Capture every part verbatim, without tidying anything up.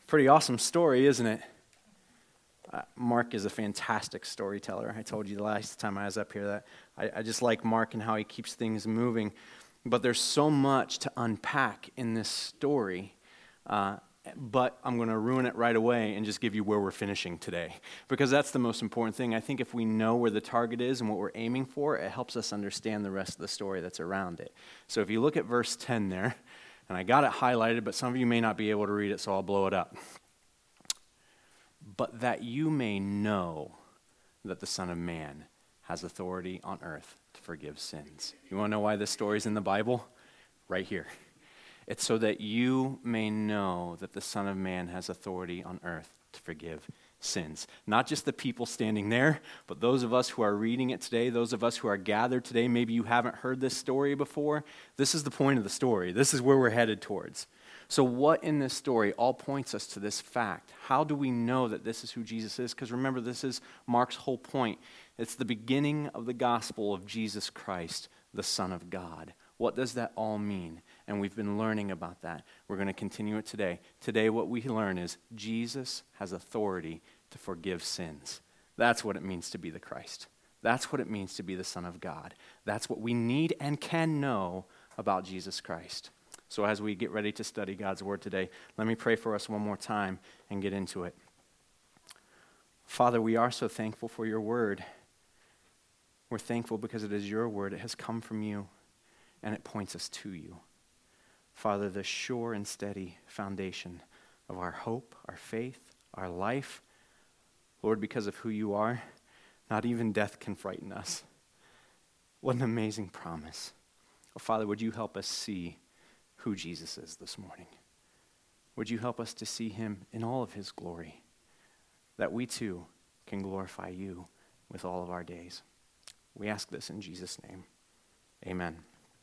Pretty awesome story, isn't it? Uh, Mark is a fantastic storyteller. I told you the last time I was up here that I, I just like Mark and how he keeps things moving. But there's so much to unpack in this story. Uh, but I'm going to ruin it right away and just give you where we're finishing today. Because that's the most important thing. I think if we know where the target is and what we're aiming for, it helps us understand the rest of the story that's around it. So if you look at verse ten there, and I got it highlighted, but some of you may not be able to read it, so I'll blow it up. But that you may know that the Son of Man has authority on earth to forgive sins. You want to know why this story is in the Bible? Right here. It's so that you may know that the Son of Man has authority on earth to forgive sins. Not just the people standing there, but those of us who are reading it today, those of us who are gathered today. Maybe you haven't heard this story before. This is the point of the story. This is where we're headed towards. So what in this story all points us to this fact? How do we know that this is who Jesus is? Because remember, this is Mark's whole point. It's the beginning of the gospel of Jesus Christ, the Son of God. What does that all mean? And we've been learning about that. We're going to continue it today. Today what we learn is Jesus has authority to forgive sins. That's what it means to be the Christ. That's what it means to be the Son of God. That's what we need and can know about Jesus Christ. So as we get ready to study God's Word today, let me pray for us one more time and get into it. Father, we are so thankful for your Word. We're thankful because it is your Word. It has come from you, and it points us to you. Father, the sure and steady foundation of our hope, our faith, our life. Lord, because of who you are, not even death can frighten us. What an amazing promise. Oh, Father, would you help us see who Jesus is this morning? Would you help us to see him in all of his glory, that we too can glorify you with all of our days? We ask this in Jesus' name. Amen.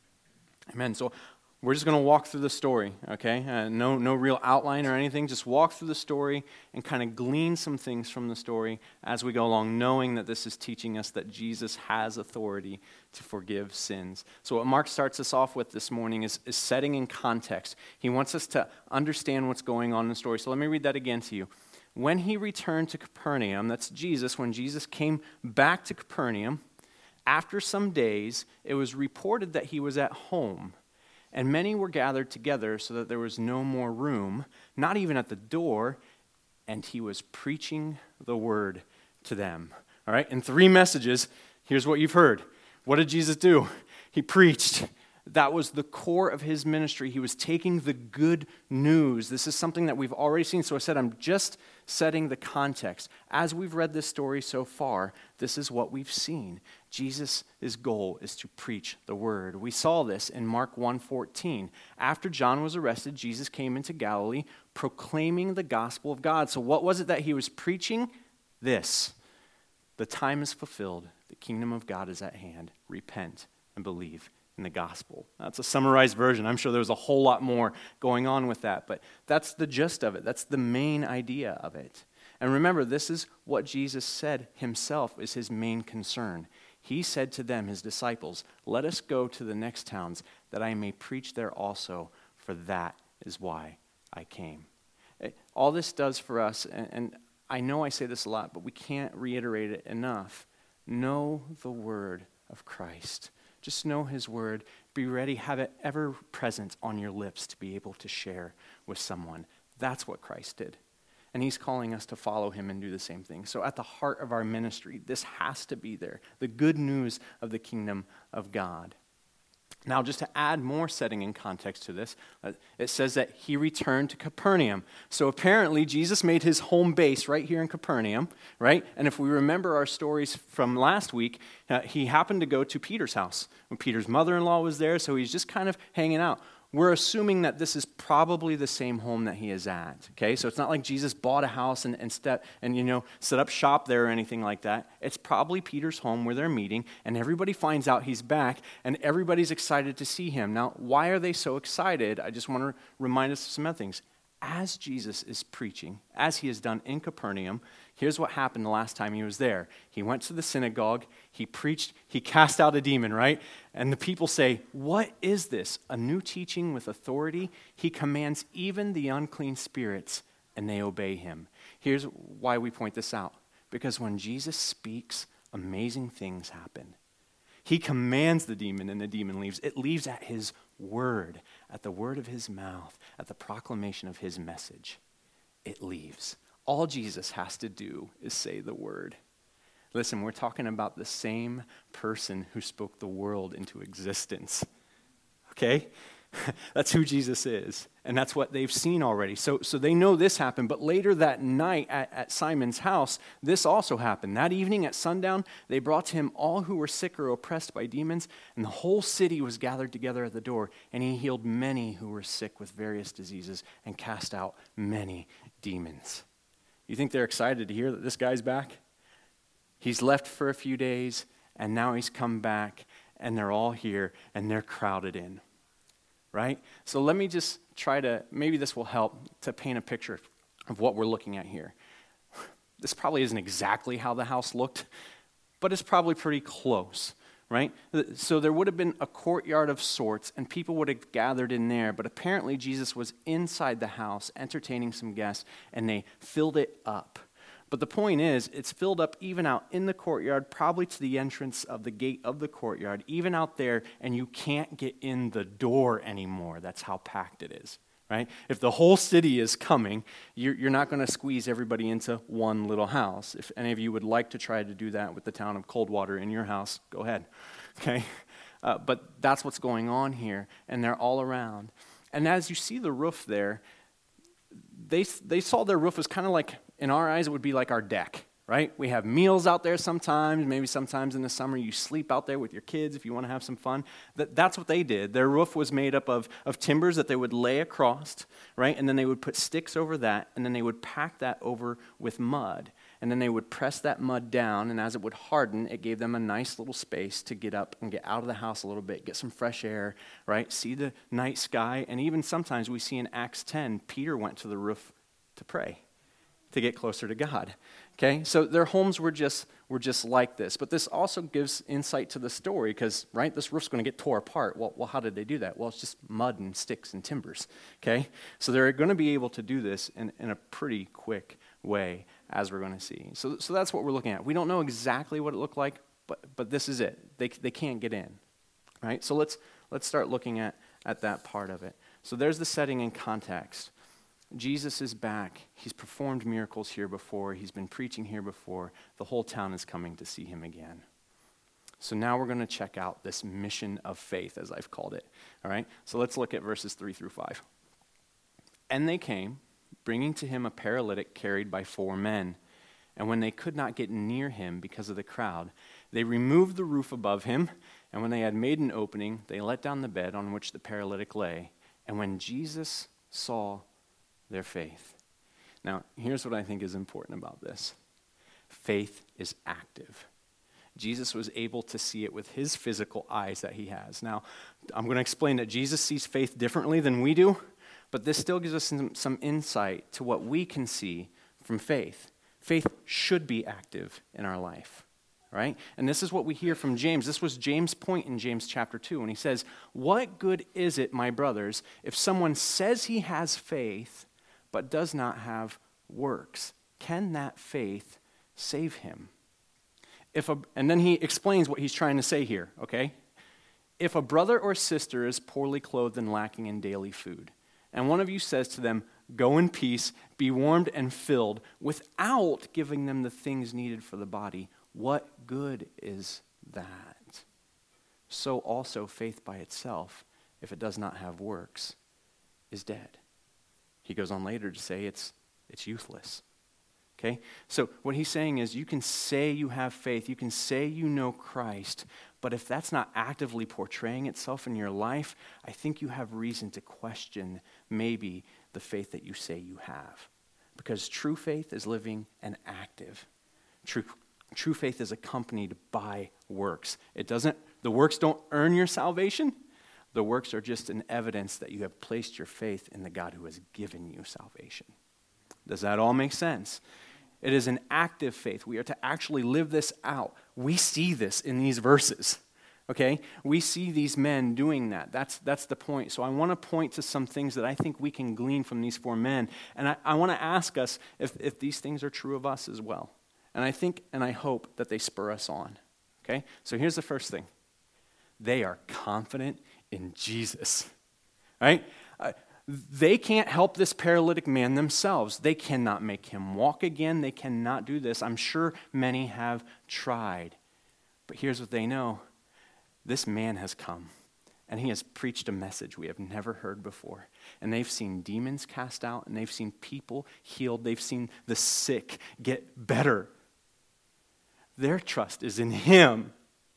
Amen. So we're just going to walk through the story, okay? Uh, no, no real outline or anything. Just walk through the story and kind of glean some things from the story as we go along, knowing that this is teaching us that Jesus has authority to forgive sins. So what Mark starts us off with this morning is, is setting in context. He wants us to understand what's going on in the story. So let me read that again to you. When he returned to Capernaum, that's Jesus, when Jesus came back to Capernaum, after some days, it was reported that he was at home. And many were gathered together so that there was no more room, not even at the door, and he was preaching the word to them. All right, in three messages, here's what you've heard. What did Jesus do? He preached. That was the core of his ministry. He was taking the good news. This is something that we've already seen. So I said, I'm just setting the context. As we've read this story so far, this is what we've seen. Jesus' goal is to preach the word. We saw this in Mark one fourteen. After John was arrested, Jesus came into Galilee proclaiming the gospel of God. So what was it that he was preaching? This. The time is fulfilled. The kingdom of God is at hand. Repent and believe in the gospel. That's a summarized version. I'm sure there was a whole lot more going on with that, but that's the gist of it. That's the main idea of it. And remember, this is what Jesus said himself is his main concern. He said to them, his disciples, let us go to the next towns that I may preach there also, for that is why I came. All this does for us, and, and I know I say this a lot, but we can't reiterate it enough. Know the word of Christ. Just know his word. Be ready. Have it ever present on your lips to be able to share with someone. That's what Christ did. And he's calling us to follow him and do the same thing. So at the heart of our ministry, this has to be there. The good news of the kingdom of God. Now, just to add more setting and context to this, uh, it says that he returned to Capernaum. So apparently, Jesus made his home base right here in Capernaum, right? And if we remember our stories from last week, uh, he happened to go to Peter's house when Peter's mother-in-law was there, so he's just kind of hanging out. We're assuming that this is probably the same home that he is at, okay? So it's not like Jesus bought a house and and, step, and you know set up shop there or anything like that. It's probably Peter's home where they're meeting, and everybody finds out he's back, and everybody's excited to see him. Now, why are they so excited? I just want to remind us of some other things. As Jesus is preaching, as he has done in Capernaum, here's what happened the last time he was there. He went to the synagogue, he preached, he cast out a demon, right? And the people say, what is this? A new teaching with authority? He commands even the unclean spirits, and they obey him. Here's why we point this out. Because when Jesus speaks, amazing things happen. He commands the demon and the demon leaves. It leaves at his word, at the word of his mouth, at the proclamation of his message. It leaves. All Jesus has to do is say the word. Listen, we're talking about the same person who spoke the world into existence. Okay? That's who Jesus is. And that's what they've seen already. So, so they know this happened. But later that night at, at Simon's house, this also happened. That evening at sundown, they brought to him all who were sick or oppressed by demons, and the whole city was gathered together at the door. And he healed many who were sick with various diseases and cast out many demons. You think they're excited to hear that this guy's back? He's left for a few days, and now he's come back, and they're all here, and they're crowded in. Right? So let me just try to, maybe this will help to paint a picture of what we're looking at here. This probably isn't exactly how the house looked, but it's probably pretty close, right? So there would have been a courtyard of sorts, and people would have gathered in there, but apparently Jesus was inside the house entertaining some guests, and they filled it up. But the point is, it's filled up even out in the courtyard, probably to the entrance of the gate of the courtyard, even out there, and you can't get in the door anymore. That's how packed it is, right? If the whole city is coming, you're, you're not going to squeeze everybody into one little house. If any of you would like to try to do that with the town of Coldwater in your house, go ahead, okay? Uh, but that's what's going on here, and they're all around. And as you see the roof there, they they saw their roof was kind of like, in our eyes, it would be like our deck, right? We have meals out there sometimes. Maybe sometimes in the summer you sleep out there with your kids if you want to have some fun. That, that's what they did. Their roof was made up of, of timbers that they would lay across, right? And then they would put sticks over that, and then they would pack that over with mud. And then they would press that mud down, and as it would harden, it gave them a nice little space to get up and get out of the house a little bit, get some fresh air, right? See the night sky. And even sometimes we see in Acts ten, Peter went to the roof to pray, to get closer to God. Okay, so their homes were just were just like this. But this also gives insight to the story because, right, this roof's going to get tore apart. Well, well, how did they do that? Well, it's just mud and sticks and timbers. Okay, so they're going to be able to do this in, in a pretty quick way, as we're going to see. So, so that's what we're looking at. We don't know exactly what it looked like, but but this is it. They they can't get in, right? So let's let's start looking at at that part of it. So there's the setting and context. Jesus is back. He's performed miracles here before. He's been preaching here before. The whole town is coming to see him again. So now we're going to check out this mission of faith, as I've called it. All right? So let's look at verses three through five. And they came, bringing to him a paralytic carried by four men. And when they could not get near him because of the crowd, they removed the roof above him. And when they had made an opening, they let down the bed on which the paralytic lay. And when Jesus saw their faith. Now, here's what I think is important about this. Faith is active. Jesus was able to see it with his physical eyes that he has. Now, I'm going to explain that Jesus sees faith differently than we do, but this still gives us some, some insight to what we can see from faith. Faith should be active in our life, right? And this is what we hear from James. This was James' point in James chapter two, when he says, "What good is it, my brothers, if someone says he has faith but does not have works? Can that faith save him?" If a, and then he explains what he's trying to say here, okay? If a brother or sister is poorly clothed and lacking in daily food, and one of you says to them, "Go in peace, be warmed and filled," without giving them the things needed for the body, what good is that? So also faith by itself, if it does not have works, is dead. He goes on later to say it's it's useless. Okay? So what he's saying is you can say you have faith, you can say you know Christ, but if that's not actively portraying itself in your life, I think you have reason to question maybe the faith that you say you have. Because true faith is living and active. True true faith is accompanied by works. It doesn't the works don't earn your salvation. The works are just an evidence that you have placed your faith in the God who has given you salvation. Does that all make sense? It is an active faith. We are to actually live this out. We see this in these verses, Okay? We see these men doing that. That's, that's the point. So I want to point to some things that I think we can glean from these four men. And I, I want to ask us if, if these things are true of us as well. And I think and I hope that they spur us on. Okay? So here's the first thing. They are confident in Jesus. Right? Uh, they can't help this paralytic man themselves. They cannot make him walk again. They cannot do this. I'm sure many have tried. But here's what they know. This man has come, and he has preached a message we have never heard before. And they've seen demons cast out, and they've seen people healed. They've seen the sick get better. Their trust is in him.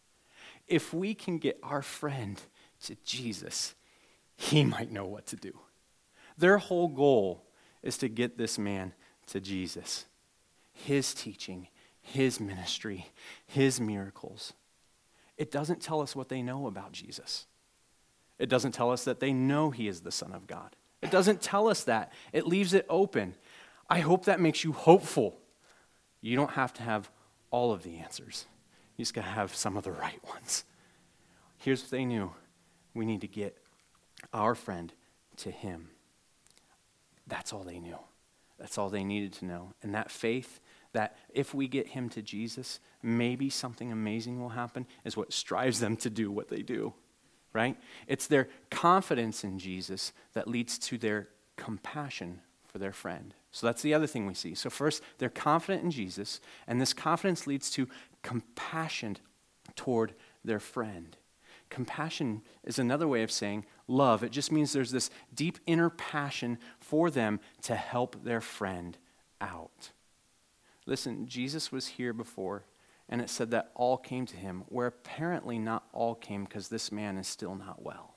If we can get our friend to Jesus, he might know what to do. Their whole goal is to get this man to Jesus. His teaching, his ministry, his miracles. It doesn't tell us what they know about Jesus. It doesn't tell us that they know he is the Son of God. It doesn't tell us that. It leaves it open. I hope that makes you hopeful. You don't have to have all of the answers. You just got to have some of the right ones. Here's what they knew. We need to get our friend to him. That's all they knew. That's all they needed to know. And that faith, that if we get him to Jesus, maybe something amazing will happen, is what strives them to do what they do, right? It's their confidence in Jesus that leads to their compassion for their friend. So that's the other thing we see. So first, they're confident in Jesus, and this confidence leads to compassion toward their friend. Compassion is another way of saying love. It just means there's this deep inner passion for them to help their friend out. Listen, Jesus was here before, and it said that all came to him, where apparently not all came because this man is still not well.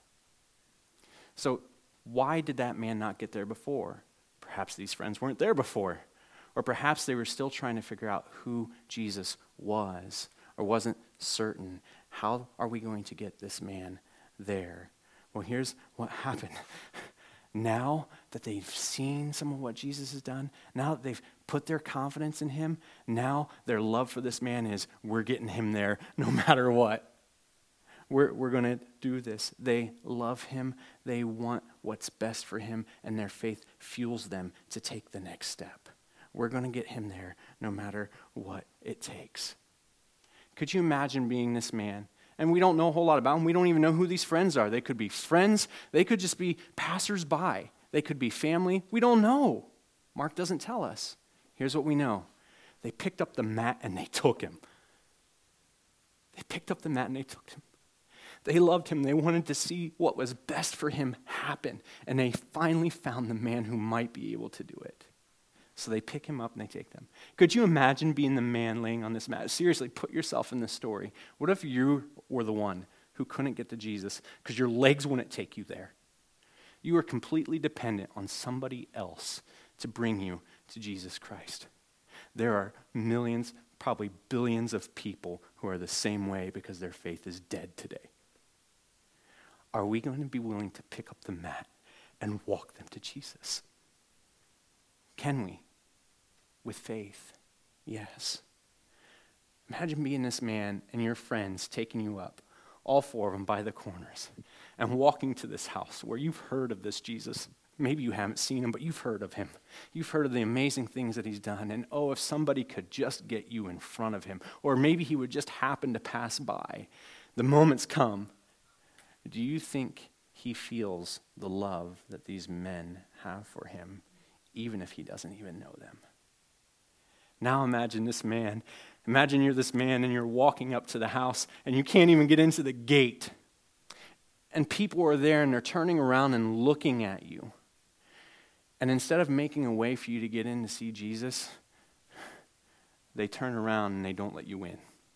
So why did that man not get there before? Perhaps these friends weren't there before. Or perhaps they were still trying to figure out who Jesus was or wasn't certain. How are we going to get this man there? Well, here's what happened. Now that they've seen some of what Jesus has done, now that they've put their confidence in him, now their love for this man is, we're getting him there no matter what. We're, we're going to do this. They love him. They want what's best for him, and their faith fuels them to take the next step. We're going to get him there no matter what it takes. Could you imagine being this man? And we don't know a whole lot about him. We don't even know who these friends are. They could be friends. They could just be passersby. They could be family. We don't know. Mark doesn't tell us. Here's what we know. They picked up the mat and they took him. They picked up the mat and they took him. They loved him. They wanted to see what was best for him happen. And they finally found the man who might be able to do it. So they pick him up and they take them. Could you imagine being the man laying on this mat? Seriously, put yourself in this story. What if you were the one who couldn't get to Jesus because your legs wouldn't take you there? You are completely dependent on somebody else to bring you to Jesus Christ. There are millions, probably billions of people who are the same way because their faith is dead today. Are we going to be willing to pick up the mat and walk them to Jesus? Can we? With faith? Yes. Imagine being this man and your friends taking you up, all four of them by the corners, and walking to this house where you've heard of this Jesus. Maybe you haven't seen him, but you've heard of him. You've heard of the amazing things that he's done. And oh, if somebody could just get you in front of him, or maybe he would just happen to pass by. The moment's come. Do you think he feels the love that these men have for him, even if he doesn't even know them? Now imagine this man. Imagine you're this man and you're walking up to the house and you can't even get into the gate. And people are there and they're turning around and looking at you. And instead of making a way for you to get in to see Jesus, they turn around and they don't let you in.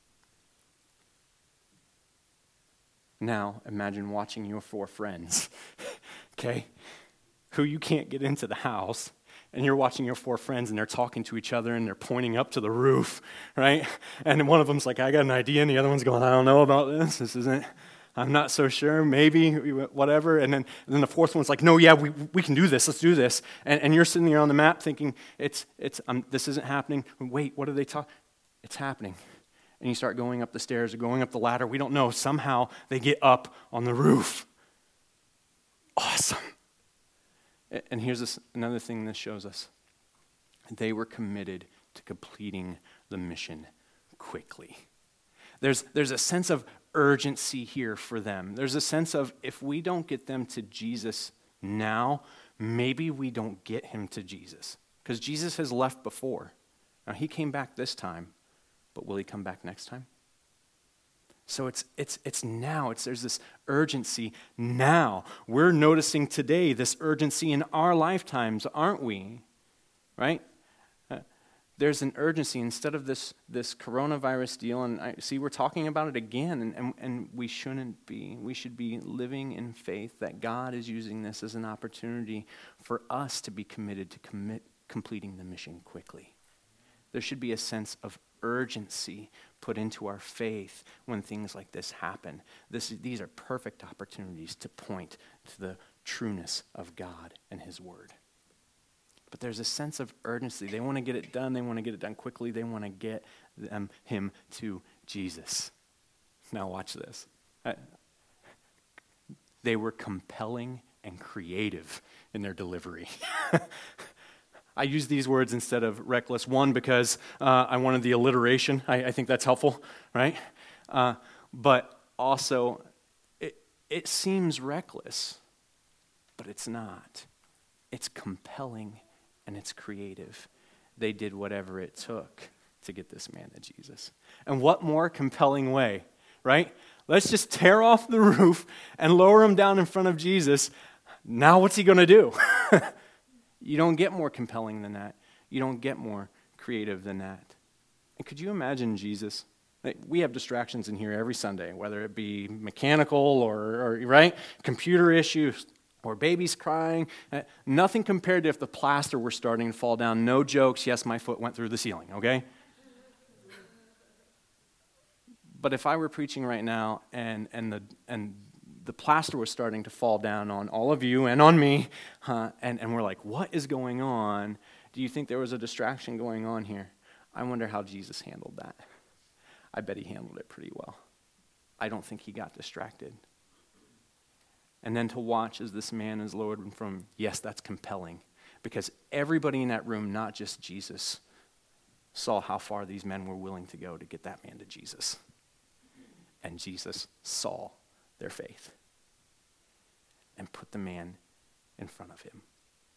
Now imagine watching your four friends, okay, who you can't get into the house. And you're watching your four friends, and they're talking to each other, and they're pointing up to the roof, right? And one of them's like, I got an idea, and the other one's going, I don't know about this. This isn't, I'm not so sure, maybe, whatever. And then, and then the fourth one's like, no, yeah, we we can do this. Let's do this. And, and you're sitting there on the map thinking, it's it's um, this isn't happening. Wait, what are they talking? It's happening. and you start going up the stairs or going up the ladder. We don't know. Somehow they get up on the roof. Awesome. And here's this, another thing this shows us. They were committed to completing the mission quickly. There's, there's a sense of urgency here for them. There's a sense of if we don't get them to Jesus now, maybe we don't get him to Jesus. Because Jesus has left before. Now, he came back this time, but will he come back next time? So it's it's it's now. It's there's this urgency now. We're noticing today this urgency in our lifetimes, aren't we? Right? Uh, there's an urgency instead of this this coronavirus deal. And I see we're talking about it again, and, and, and we shouldn't be. We should be living in faith that God is using this as an opportunity for us to be committed to commit completing the mission quickly. There should be a sense of urgency put into our faith when things like this happen. This, these are perfect opportunities to point to the trueness of God and his word. But there's a sense of urgency. They want to get it done. They want to get it done quickly. They want to get them, him to Jesus. Now watch this. Uh, they were compelling and creative in their delivery. I use these words instead of reckless. One, because uh, I wanted the alliteration. I, I think that's helpful, right? Uh, but also, it, it seems reckless, but it's not. It's compelling and it's creative. They did whatever it took to get this man to Jesus. And what more compelling way, right? Let's just tear off the roof and lower him down in front of Jesus. Now what's he going to do? You don't get more compelling than that. You don't get more creative than that. And could you imagine Jesus? Like, we have distractions in here every Sunday, whether it be mechanical or, or right, computer issues or babies crying. Uh, nothing compared to if the plaster were starting to fall down. No jokes. Yes, my foot went through the ceiling, okay? But if I were preaching right now and and the and the plaster was starting to fall down on all of you and on me, huh, and, and we're like, what is going on? Do you think there was a distraction going on here? I wonder how Jesus handled that. I bet he handled it pretty well. I don't think he got distracted. And then to watch as this man is lowered from, yes, that's compelling, because everybody in that room, not just Jesus, saw how far these men were willing to go to get that man to Jesus. And Jesus saw their faith and put the man in front of him.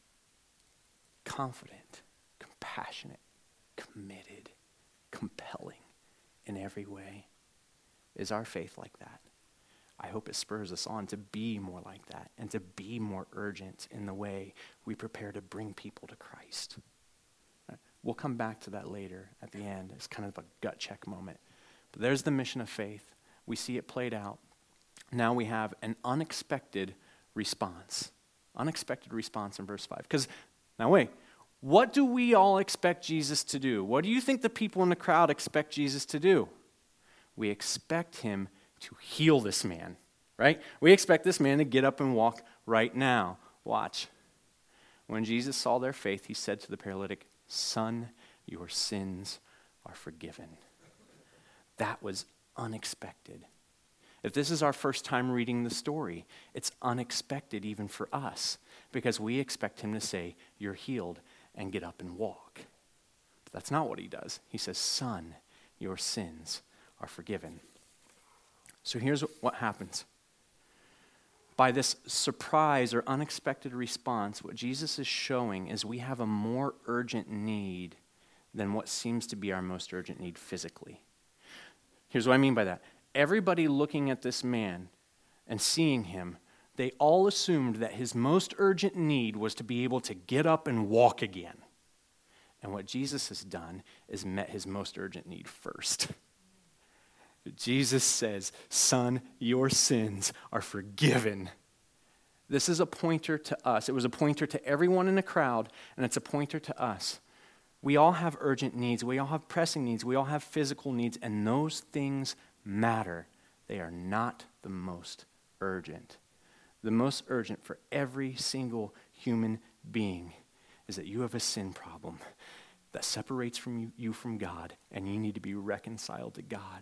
Confident, compassionate, committed, compelling in every way. Is our faith like that? I hope it spurs us on to be more like that and to be more urgent in the way we prepare to bring people to Christ. We'll come back to that later at the end. It's kind of a gut check moment. But there's the mission of faith. We see it played out. Now we have an unexpected response. Unexpected response in verse five. Because, now wait, what do we all expect Jesus to do? What do you think the people in the crowd expect Jesus to do? We expect him to heal this man, right? We expect this man to get up and walk right now. Watch. When Jesus saw their faith, he said to the paralytic, "Son, your sins are forgiven." That was unexpected. If this is our first time reading the story, it's unexpected even for us, because we expect him to say, "You're healed," and get up and walk. But that's not what he does. He says, "Son, your sins are forgiven." So here's what happens. By this surprise or unexpected response, what Jesus is showing is we have a more urgent need than what seems to be our most urgent need physically. Here's what I mean by that. Everybody looking at this man and seeing him, they all assumed that his most urgent need was to be able to get up and walk again. And what Jesus has done is met his most urgent need first. Jesus says, "Son, your sins are forgiven." This is a pointer to us. It was a pointer to everyone in the crowd, and it's a pointer to us. We all have urgent needs. We all have pressing needs. We all have physical needs, and those things matter. They are not the most urgent. The most urgent for every single human being is that you have a sin problem that separates from you, you from God, and you need to be reconciled to God.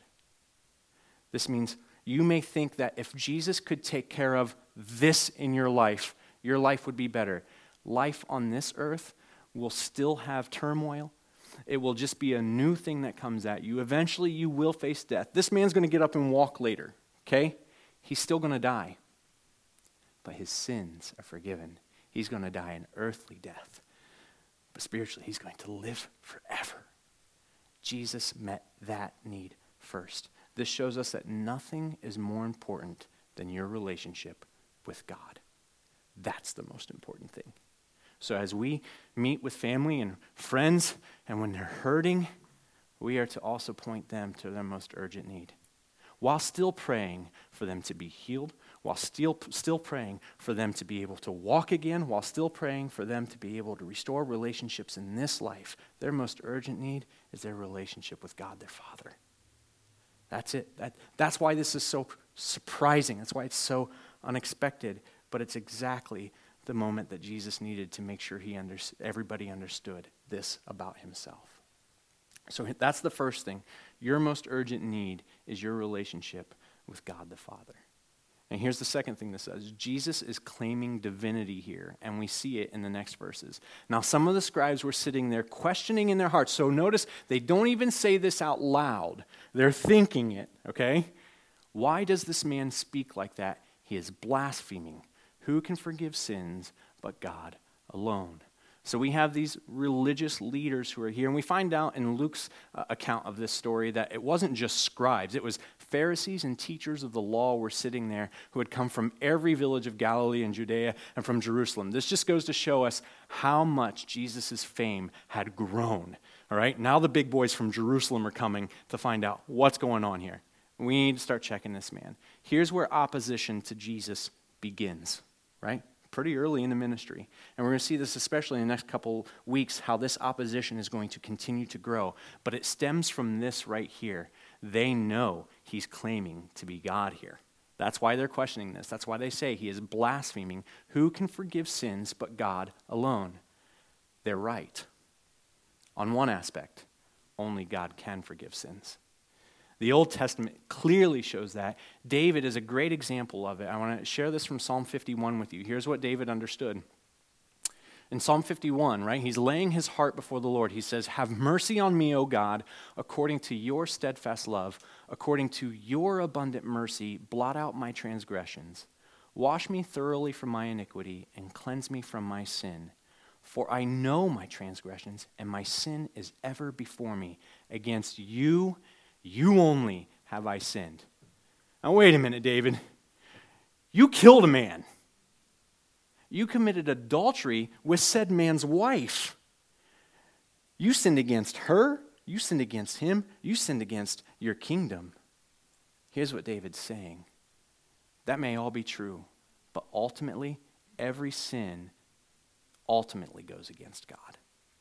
This means you may think that if Jesus could take care of this in your life, your life would be better. Life on this earth will still have turmoil. It will just be a new thing that comes at you. Eventually, you will face death. This man's going to get up and walk later, okay? He's still going to die. But his sins are forgiven. He's going to die an earthly death. But spiritually, he's going to live forever. Jesus met that need first. This shows us that nothing is more important than your relationship with God. That's the most important thing. So as we meet with family and friends, and when they're hurting, we are to also point them to their most urgent need, while still praying for them to be healed, while still, still praying for them to be able to walk again, while still praying for them to be able to restore relationships in this life. Their most urgent need is their relationship with God, their Father. That's it. That, that's why this is so surprising. That's why it's so unexpected. But it's exactly the moment that Jesus needed to make sure he under, everybody understood this about himself. So that's the first thing. Your most urgent need is your relationship with God the Father. And here's the second thing that says. Jesus is claiming divinity here, and we see it in the next verses. Now, some of the scribes were sitting there questioning in their hearts. So notice, they don't even say this out loud. They're thinking it, okay? Why does this man speak like that? He is blaspheming. Who can forgive sins but God alone? So we have these religious leaders who are here, and we find out in Luke's uh, account of this story that it wasn't just scribes. It was Pharisees and teachers of the law were sitting there who had come from every village of Galilee and Judea and from Jerusalem. This just goes to show us how much Jesus' fame had grown. All right, now the big boys from Jerusalem are coming to find out what's going on here. We need to start checking this man. Here's where opposition to Jesus begins, right? Pretty early in the ministry. And we're going to see this especially in the next couple weeks, how this opposition is going to continue to grow. But it stems from this right here. They know he's claiming to be God here. That's why they're questioning this. That's why they say he is blaspheming. Who can forgive sins but God alone? They're right. On one aspect, only God can forgive sins. The Old Testament clearly shows that. David is a great example of it. I want to share this from Psalm fifty-one with you. Here's what David understood. In Psalm fifty-one, right, he's laying his heart before the Lord. He says, "Have mercy on me, O God, according to your steadfast love, according to your abundant mercy, blot out my transgressions. Wash me thoroughly from my iniquity and cleanse me from my sin. For I know my transgressions, and my sin is ever before me. Against you, you only have I sinned." Now wait a minute, David. You killed a man. You committed adultery with said man's wife. You sinned against her. You sinned against him. You sinned against your kingdom. Here's what David's saying. That may all be true, but ultimately, every sin ultimately goes against God.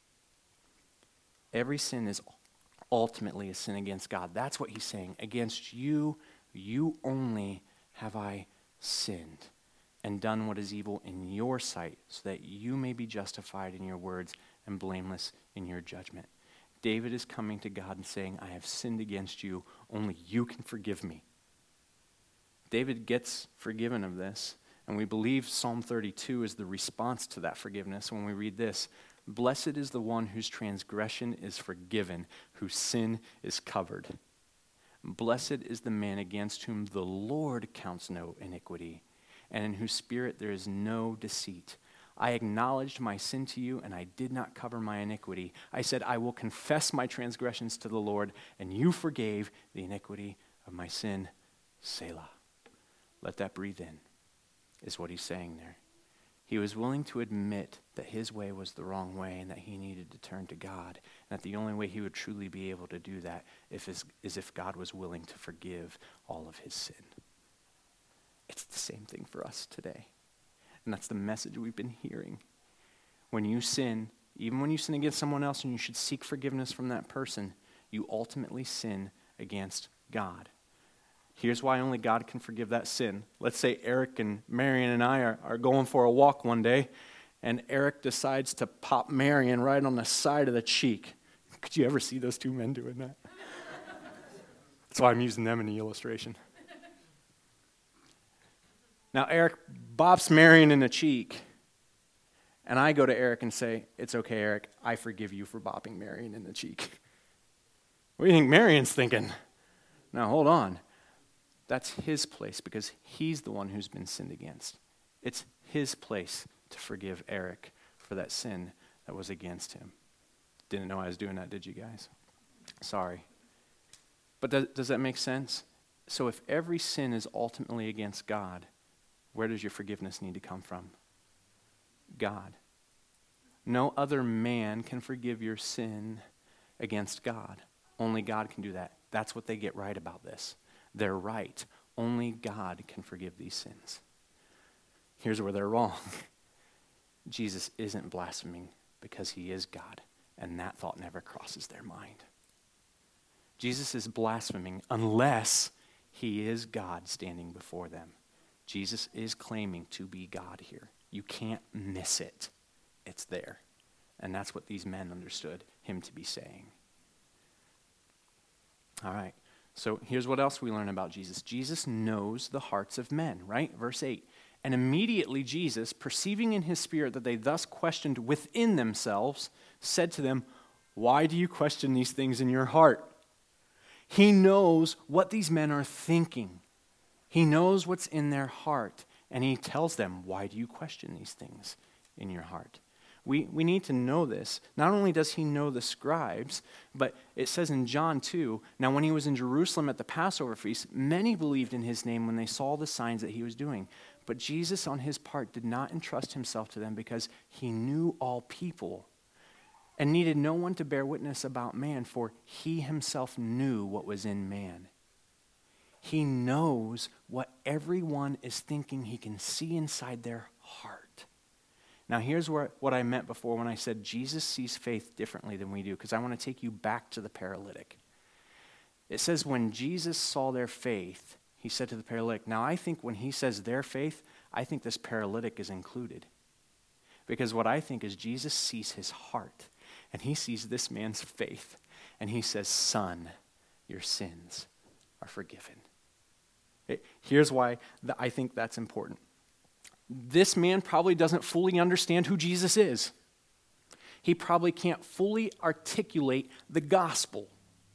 Every sin is ultimately a sin against God. That's what he's saying. Against you, you only have I sinned and done what is evil in your sight, so that you may be justified in your words and blameless in your judgment. David is coming to God and saying, I have sinned against you. Only you can forgive me. David gets forgiven of this, and we believe Psalm thirty-two is the response to that forgiveness when we read this. Blessed is the one whose transgression is forgiven, whose sin is covered. Blessed is the man against whom the Lord counts no iniquity, and in whose spirit there is no deceit. I acknowledged my sin to you, and I did not cover my iniquity. I said, I will confess my transgressions to the Lord, and you forgave the iniquity of my sin. Selah. Let that breathe in, is what he's saying there. He was willing to admit that his way was the wrong way and that he needed to turn to God, and that the only way he would truly be able to do that if is, is if God was willing to forgive all of his sin. It's the same thing for us today. And that's the message we've been hearing. When you sin, even when you sin against someone else and you should seek forgiveness from that person, you ultimately sin against God. Here's why only God can forgive that sin. Let's say Eric and Marion and I are, are going for a walk one day, and Eric decides to pop Marion right on the side of the cheek. Could you ever see those two men doing that? That's why I'm using them in the illustration. Now, Eric bops Marion in the cheek, and I go to Eric and say, it's okay, Eric, I forgive you for bopping Marion in the cheek. What do you think Marion's thinking? Now, hold on. That's his place because he's the one who's been sinned against. It's his place to forgive Eric for that sin that was against him. Didn't know I was doing that, did you guys? Sorry. But does, does that make sense? So if every sin is ultimately against God, where does your forgiveness need to come from? God. No other man can forgive your sin against God. Only God can do that. That's what they get right about this. They're right. Only God can forgive these sins. Here's where they're wrong. Jesus isn't blaspheming because he is God, and that thought never crosses their mind. Jesus is blaspheming unless he is God standing before them. Jesus is claiming to be God here. You can't miss it. It's there. And that's what these men understood him to be saying. All right, so here's what else we learn about Jesus. Jesus knows the hearts of men, right? Verse eight. And immediately Jesus, perceiving in his spirit that they thus questioned within themselves, said to them, why do you question these things in your heart? He knows what these men are thinking. He knows what's in their heart. And he tells them, why do you question these things in your heart? We we need to know this. Not only does he know the scribes, but it says in John two, now when he was in Jerusalem at the Passover feast, many believed in his name when they saw the signs that he was doing. But Jesus on his part did not entrust himself to them because he knew all people and needed no one to bear witness about man, for he himself knew what was in man. He knows what everyone is thinking. He can see inside their heart. Now, here's where, what I meant before when I said Jesus sees faith differently than we do, because I want to take you back to the paralytic. It says when Jesus saw their faith, he said to the paralytic, now I think when he says their faith, I think this paralytic is included. Because what I think is Jesus sees his heart, and he sees this man's faith, and he says, son, your sins are forgiven. It, here's why th- I think that's important. This man probably doesn't fully understand who Jesus is. He probably can't fully articulate the gospel.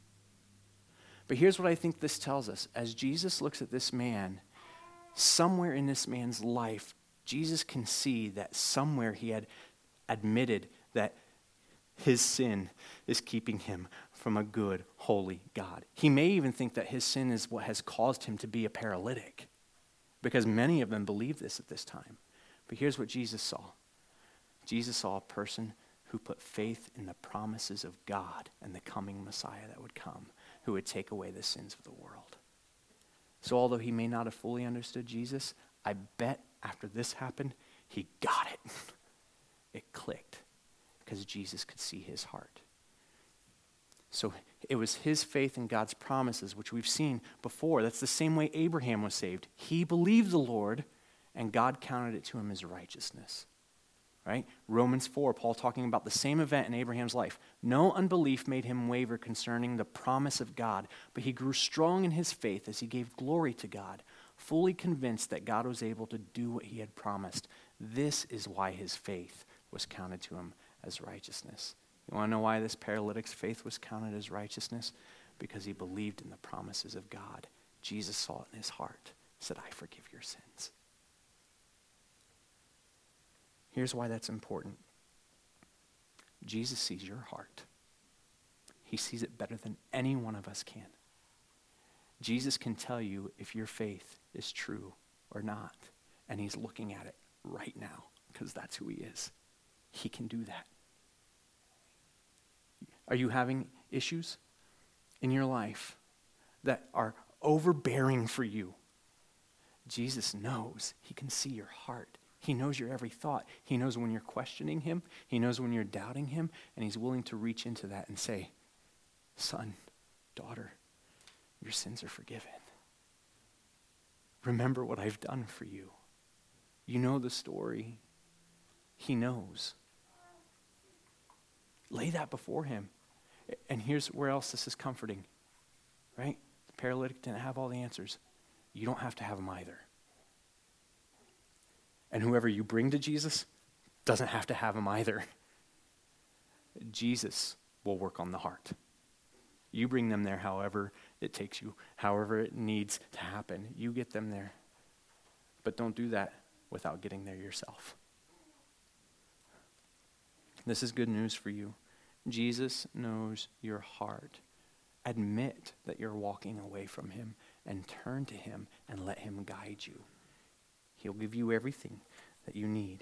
But here's what I think this tells us. As Jesus looks at this man, somewhere in this man's life, Jesus can see that somewhere he had admitted that his sin is keeping him from a good, holy God. He may even think that his sin is what has caused him to be a paralytic, because many of them believe this at this time. But here's what Jesus saw. Jesus saw a person who put faith in the promises of God and the coming Messiah that would come, who would take away the sins of the world. So although he may not have fully understood Jesus, I bet after this happened, he got it. It clicked because Jesus could see his heart. So it was his faith in God's promises, which we've seen before. That's the same way Abraham was saved. He believed the Lord, and God counted it to him as righteousness. Right? Romans four, Paul talking about the same event in Abraham's life. No unbelief made him waver concerning the promise of God, but he grew strong in his faith as he gave glory to God, fully convinced that God was able to do what he had promised. This is why his faith was counted to him as righteousness. You want to know why this paralytic's faith was counted as righteousness? Because he believed in the promises of God. Jesus saw it in his heart, said, I forgive your sins. Here's why that's important. Jesus sees your heart. He sees it better than any one of us can. Jesus can tell you if your faith is true or not, and he's looking at it right now because that's who he is. He can do that. Are you having issues in your life that are overbearing for you? Jesus knows. He can see your heart. He knows your every thought. He knows when you're questioning him. He knows when you're doubting him. And he's willing to reach into that and say, son, daughter, your sins are forgiven. Remember what I've done for you. You know the story. He knows. Lay that before him. And here's where else this is comforting, right? The paralytic didn't have all the answers. You don't have to have them either. And whoever you bring to Jesus doesn't have to have them either. Jesus will work on the heart. You bring them there however it takes you, however it needs to happen. You get them there. But don't do that without getting there yourself. This is good news for you. Jesus knows your heart. Admit that you're walking away from him and turn to him and let him guide you. He'll give you everything that you need.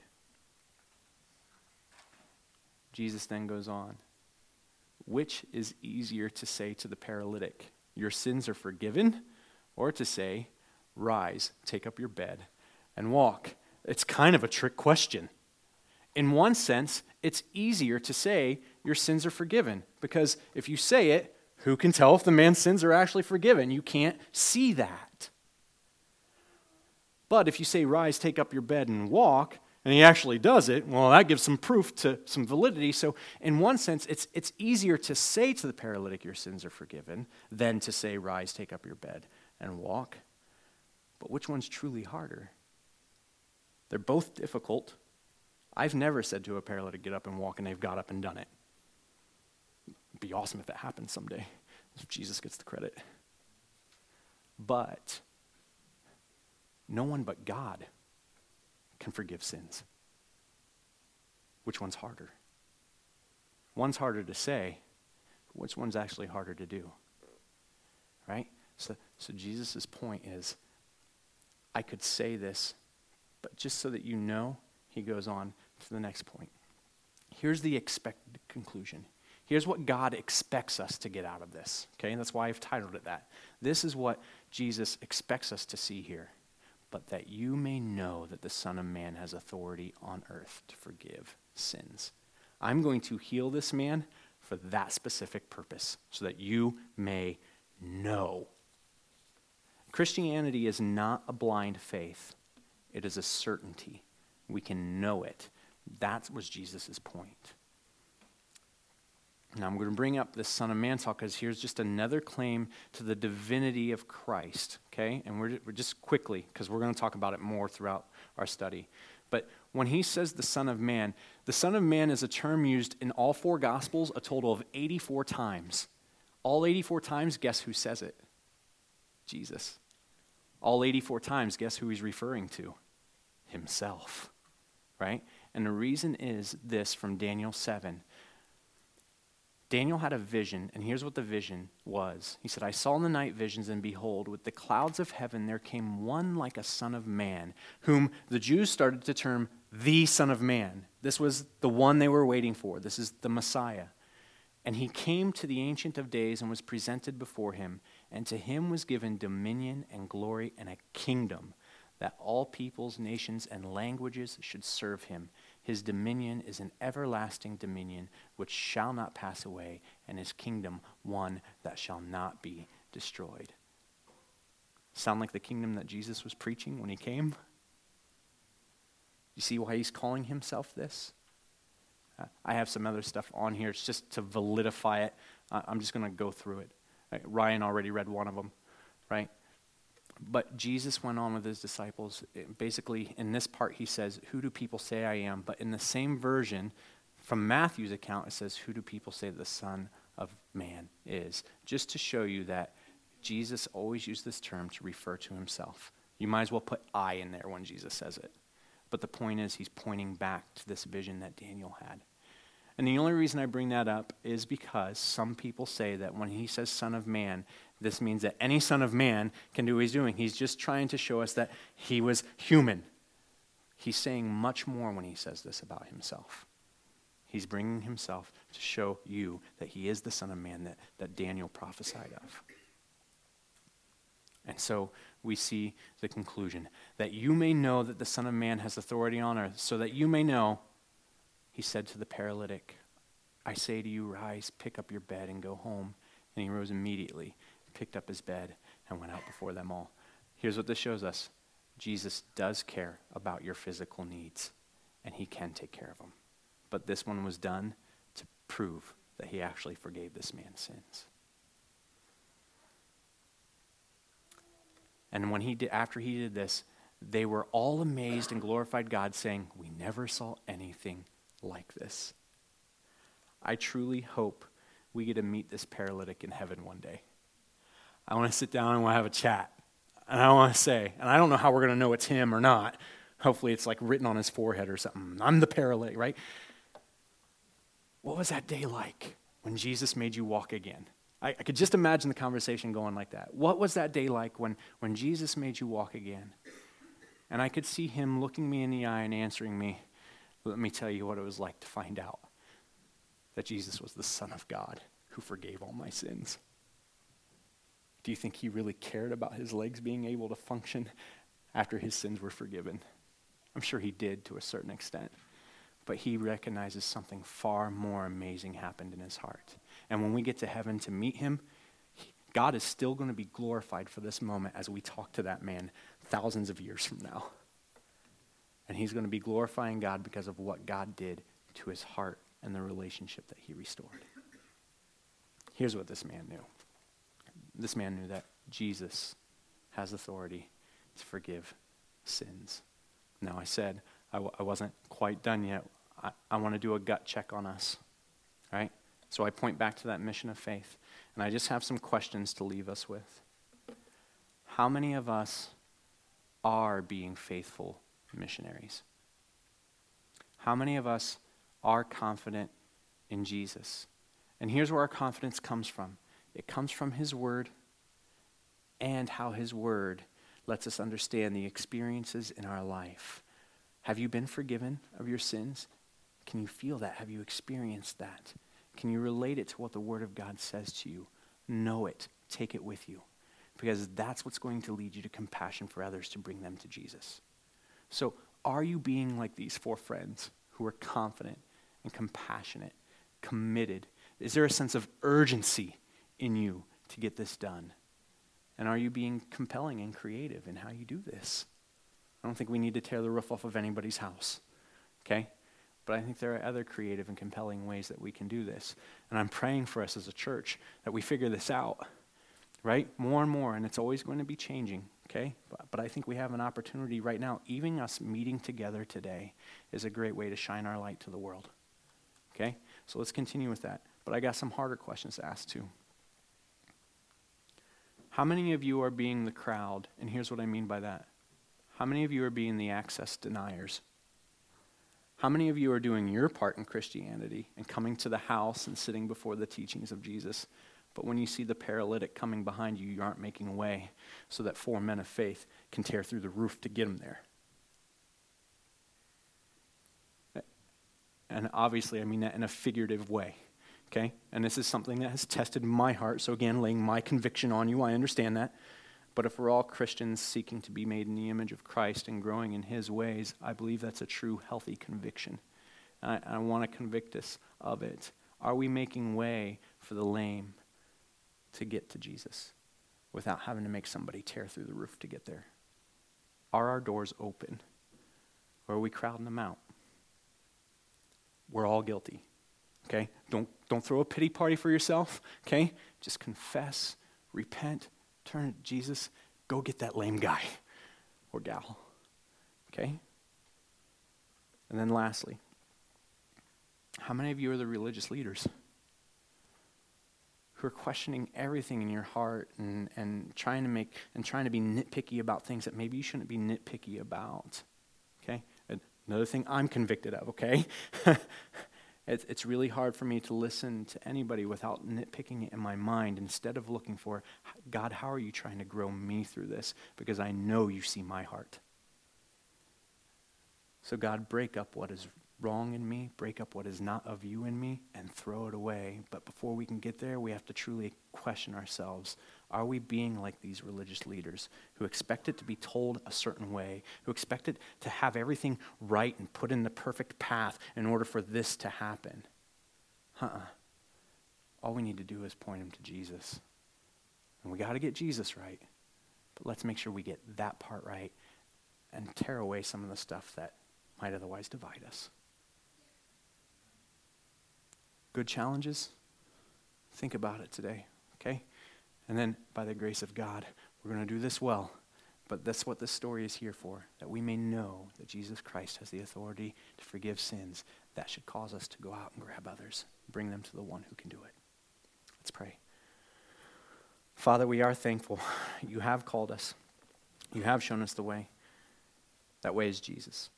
Jesus then goes on. Which is easier to say to the paralytic, your sins are forgiven, or to say, rise, take up your bed, and walk? It's kind of a trick question. In one sense, it's easier to say your sins are forgiven, because if you say it, who can tell if the man's sins are actually forgiven? You can't see that. But if you say, rise, take up your bed, and walk, and he actually does it, well, that gives some proof to some validity. So in one sense, it's it's easier to say to the paralytic, your sins are forgiven, than to say, rise, take up your bed, and walk. But which one's truly harder? They're both difficult. I've never said to a paralytic, get up and walk, and they've got up and done it. It'd be awesome if that happens someday, if Jesus gets the credit. But no one but God can forgive sins. Which one's harder? One's harder to say, but which one's actually harder to do? Right? So, so Jesus' point is, I could say this, but just so that you know, he goes on to the next point. Here's the expected conclusion. Here's what God expects us to get out of this. Okay, and that's why I've titled it that. This is what Jesus expects us to see here. But that you may know that the Son of Man has authority on earth to forgive sins. I'm going to heal this man for that specific purpose, so that you may know. Christianity is not a blind faith. It is a certainty. We can know it. That was Jesus' point. Now I'm going to bring up this Son of Man talk because here's just another claim to the divinity of Christ, okay? And we're, we're just quickly, because we're going to talk about it more throughout our study. But when he says the Son of Man, the Son of Man is a term used in all four Gospels a total of eighty-four times. All eighty-four times, guess who says it? Jesus. All eighty-four times, guess who he's referring to? Himself, right? And the reason is this from Daniel seven. Daniel had a vision, and here's what the vision was. He said, I saw in the night visions, and behold, with the clouds of heaven there came one like a son of man, whom the Jews started to term the Son of Man. This was the one they were waiting for. This is the Messiah. And he came to the Ancient of Days and was presented before him, and to him was given dominion and glory and a kingdom, that all peoples, nations, and languages should serve him. His dominion is an everlasting dominion which shall not pass away, and his kingdom one that shall not be destroyed. Sound like the kingdom that Jesus was preaching when he came? You see why he's calling himself this? Uh, I have some other stuff on here. It's just to validify it. Uh, I'm just going to go through it. Right? Ryan already read one of them, right? But Jesus went on with his disciples. Basically, in this part, he says, who do people say I am? But in the same version, from Matthew's account, it says, who do people say the Son of Man is? Just to show you that Jesus always used this term to refer to himself. You might as well put I in there when Jesus says it. But the point is, he's pointing back to this vision that Daniel had. And the only reason I bring that up is because some people say that when he says Son of Man, this means that any son of man can do what he's doing. He's just trying to show us that he was human. He's saying much more when he says this about himself. He's bringing himself to show you that he is the Son of Man that, that Daniel prophesied of. And so we see the conclusion, that you may know that the Son of Man has authority on earth, so that you may know, he said to the paralytic, I say to you, rise, pick up your bed, and go home. And he rose immediately, picked up his bed, and went out before them all. Here's what this shows us. Jesus does care about your physical needs, and he can take care of them. But this one was done to prove that he actually forgave this man's sins. And when he did, after he did this, they were all amazed and glorified God, saying, "We never saw anything like this." I truly hope we get to meet this paralytic in heaven one day. I want to sit down and want to have a chat. And I want to say, and I don't know how we're going to know it's him or not. Hopefully it's like written on his forehead or something. I'm the paralytic, right? What was that day like when Jesus made you walk again? I, I could just imagine the conversation going like that. What was that day like when, when Jesus made you walk again? And I could see him looking me in the eye and answering me, "Let me tell you what it was like to find out that Jesus was the Son of God who forgave all my sins." Do you think he really cared about his legs being able to function after his sins were forgiven? I'm sure he did to a certain extent. But he recognizes something far more amazing happened in his heart. And when we get to heaven to meet him, God is still going to be glorified for this moment as we talk to that man thousands of years from now. And he's going to be glorifying God because of what God did to his heart and the relationship that he restored. Here's what this man knew. This man knew that Jesus has authority to forgive sins. Now, I said I, w- I wasn't quite done yet. I, I want to do a gut check on us, right? So I point back to that mission of faith, and I just have some questions to leave us with. How many of us are being faithful missionaries? How many of us are confident in Jesus? And here's where our confidence comes from. It comes from his word and how his word lets us understand the experiences in our life. Have you been forgiven of your sins? Can you feel that? Have you experienced that? Can you relate it to what the word of God says to you? Know it. Take it with you. Because that's what's going to lead you to compassion for others to bring them to Jesus. So are you being like these four friends who are confident and compassionate, committed? Is there a sense of urgency in you to get this done? And are you being compelling and creative in how you do this? I don't think we need to tear the roof off of anybody's house, okay? But I think there are other creative and compelling ways that we can do this. And I'm praying for us as a church that we figure this out, right? More and more, and it's always going to be changing, okay? But, but I think we have an opportunity right now. Even us meeting together today is a great way to shine our light to the world, okay? So let's continue with that. But I got some harder questions to ask too. How many of you are being the crowd? And here's what I mean by that. How many of you are being the access deniers? How many of you are doing your part in Christianity and coming to the house and sitting before the teachings of Jesus? But when you see the paralytic coming behind you, you aren't making way so that four men of faith can tear through the roof to get him there. And obviously, I mean that in a figurative way. Okay? And this is something that has tested my heart. So again, laying my conviction on you, I understand that. But if we're all Christians seeking to be made in the image of Christ and growing in his ways, I believe that's a true, healthy conviction. And I, I want to convict us of it. Are we making way for the lame to get to Jesus without having to make somebody tear through the roof to get there? Are our doors open? Or are we crowding them out? We're all guilty. Okay? Don't don't throw a pity party for yourself. Okay? Just confess, repent, turn to Jesus, go get that lame guy or gal. Okay? And then lastly, how many of you are the religious leaders who are questioning everything in your heart and, and trying to make and trying to be nitpicky about things that maybe you shouldn't be nitpicky about? Okay? Another thing I'm convicted of, okay? It's, it's really hard for me to listen to anybody without nitpicking it in my mind instead of looking for, God, how are you trying to grow me through this? Because I know you see my heart. So God, break up what is wrong in me, break up what is not of you in me, and throw it away. But before we can get there, we have to truly question ourselves. Are we being like these religious leaders who expect it to be told a certain way, who expect it to have everything right and put in the perfect path in order for this to happen? Uh-uh. All we need to do is point them to Jesus. And we got to get Jesus right. But let's make sure we get that part right and tear away some of the stuff that might otherwise divide us. Good challenges, Think about it today, okay? And then, by the grace of God, we're going to do this well. But that's what this story is here for, that we may know that Jesus Christ has the authority to forgive sins. That should cause us to go out and grab others, bring them to the one who can do it. Let's pray. Father, we are thankful. You have called us. You have shown us the way. That way is Jesus.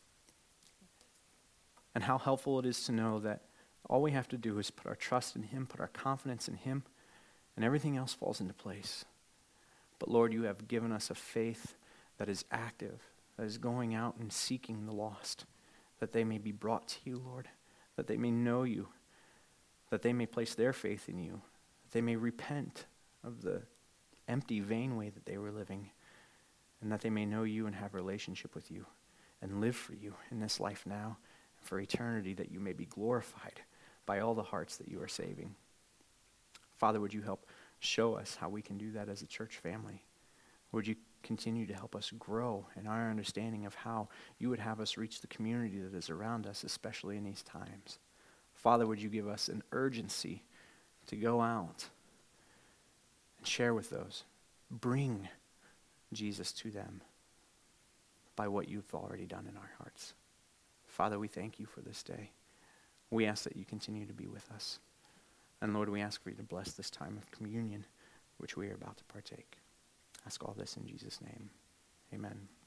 And how helpful it is to know that all we have to do is put our trust in him, put our confidence in him, and everything else falls into place. But Lord, you have given us a faith that is active, that is going out and seeking the lost, that they may be brought to you, Lord, that they may know you, that they may place their faith in you, that they may repent of the empty, vain way that they were living, and that they may know you and have a relationship with you and live for you in this life now and for eternity, that you may be glorified by all the hearts that you are saving. Father, would you help show us how we can do that as a church family? Would you continue to help us grow in our understanding of how you would have us reach the community that is around us, especially in these times? Father, would you give us an urgency to go out and share with those, bring Jesus to them by what you've already done in our hearts. Father, we thank you for this day. We ask that you continue to be with us. And Lord, we ask for you to bless this time of communion, which we are about to partake. I ask all this in Jesus' name. Amen.